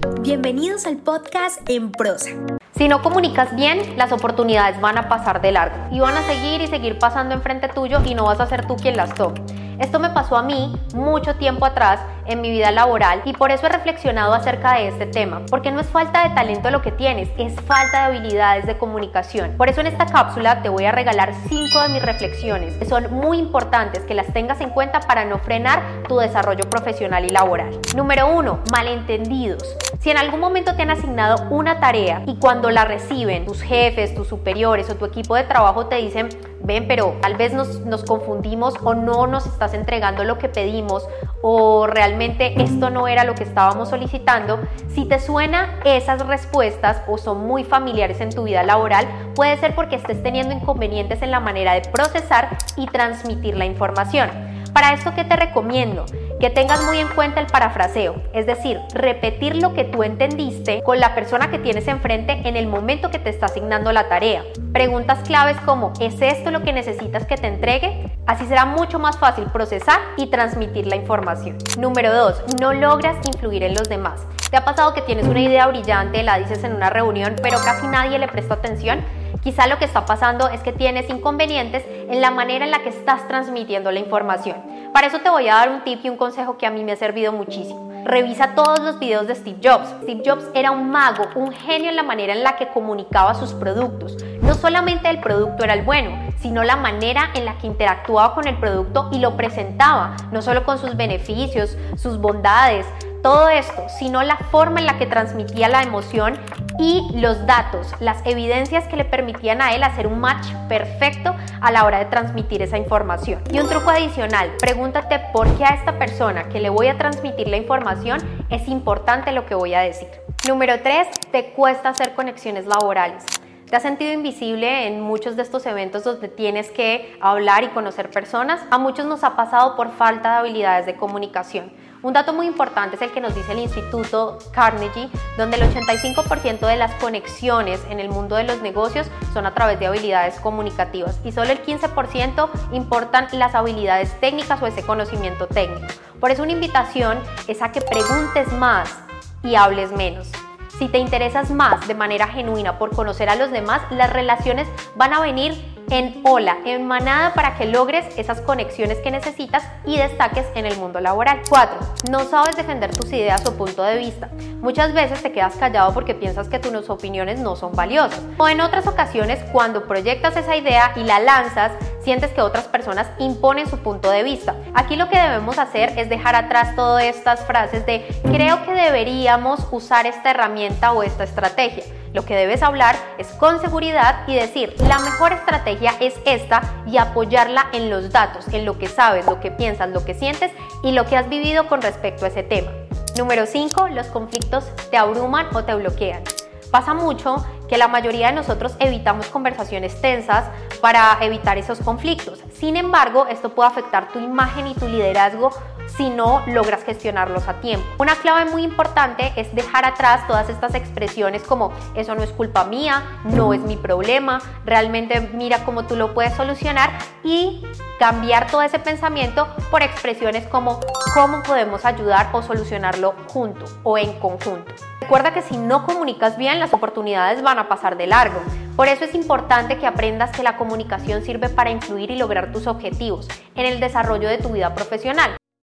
Bienvenidos al podcast En Prosa. Si no comunicas bien, las oportunidades van a pasar de largo y van a seguir pasando enfrente tuyo y no vas a ser tú quien las tome. Esto me pasó a mí mucho tiempo atrás en mi vida laboral y por eso he reflexionado acerca de este tema, porque no es falta de talento lo que tienes, es falta de habilidades de comunicación. Por eso en esta cápsula te voy a regalar 5 de mis reflexiones, que son muy importantes que las tengas en cuenta para no frenar tu desarrollo profesional y laboral. Número 1, malentendidos. Si en algún momento te han asignado una tarea y cuando la reciben tus jefes, tus superiores o tu equipo de trabajo te dicen: ven, pero tal vez nos confundimos o no nos estás entregando lo que pedimos o realmente esto no era lo que estábamos solicitando. Si te suena esas respuestas o son muy familiares en tu vida laboral, puede ser porque estés teniendo inconvenientes en la manera de procesar y transmitir la información. Para esto, ¿qué te recomiendo? Que tengas muy en cuenta el parafraseo, es decir, repetir lo que tú entendiste con la persona que tienes enfrente en el momento que te está asignando la tarea. Preguntas claves como: ¿es esto lo que necesitas que te entregue? Así será mucho más fácil procesar y transmitir la información. Número 2, no logras influir en los demás. ¿Te ha pasado que tienes una idea brillante, la dices en una reunión, pero casi nadie le presta atención? Quizá lo que está pasando es que tienes inconvenientes en la manera en la que estás transmitiendo la información. Para eso te voy a dar un tip y un consejo que a mí me ha servido muchísimo. Revisa todos los videos de Steve Jobs. Steve Jobs era un mago, un genio en la manera en la que comunicaba sus productos. No solamente el producto era el bueno, sino la manera en la que interactuaba con el producto y lo presentaba, no solo con sus beneficios, sus bondades, todo esto, sino la forma en la que transmitía la emoción y los datos, las evidencias que le permitían a él hacer un match perfecto a la hora de transmitir esa información. Y un truco adicional, pregúntate por qué a esta persona que le voy a transmitir la información es importante lo que voy a decir. Número 3, te cuesta hacer conexiones laborales. ¿Te has sentido invisible en muchos de estos eventos donde tienes que hablar y conocer personas? A muchos nos ha pasado por falta de habilidades de comunicación. Un dato muy importante es el que nos dice el Instituto Carnegie, donde el 85% de las conexiones en el mundo de los negocios son a través de habilidades comunicativas y solo el 15% importan las habilidades técnicas o ese conocimiento técnico. Por eso una invitación es a que preguntes más y hables menos. Si te interesas más de manera genuina por conocer a los demás, las relaciones van a venir en ola, en manada, para que logres esas conexiones que necesitas y destaques en el mundo laboral. 4. No sabes defender tus ideas o punto de vista. Muchas veces te quedas callado porque piensas que tus opiniones no son valiosas. O en otras ocasiones, cuando proyectas esa idea y la lanzas, sientes que otras personas imponen su punto de vista. Aquí lo que debemos hacer es dejar atrás todas estas frases de creo que deberíamos usar esta herramienta o esta estrategia. Lo que debes hablar es con seguridad y decir: la mejor estrategia es esta, y apoyarla en los datos, en lo que sabes, lo que piensas, lo que sientes y lo que has vivido con respecto a ese tema. Número 5, los conflictos te abruman o te bloquean. Pasa mucho que la mayoría de nosotros evitamos conversaciones tensas para evitar esos conflictos. Sin embargo, esto puede afectar tu imagen y tu liderazgo si no logras gestionarlos a tiempo. Una clave muy importante es dejar atrás todas estas expresiones como eso no es culpa mía, no es mi problema, realmente mira cómo tú lo puedes solucionar, y cambiar todo ese pensamiento por expresiones como cómo podemos ayudar o solucionarlo juntos o en conjunto. Recuerda que si no comunicas bien, las oportunidades van a pasar de largo. Por eso es importante que aprendas que la comunicación sirve para influir y lograr tus objetivos en el desarrollo de tu vida profesional.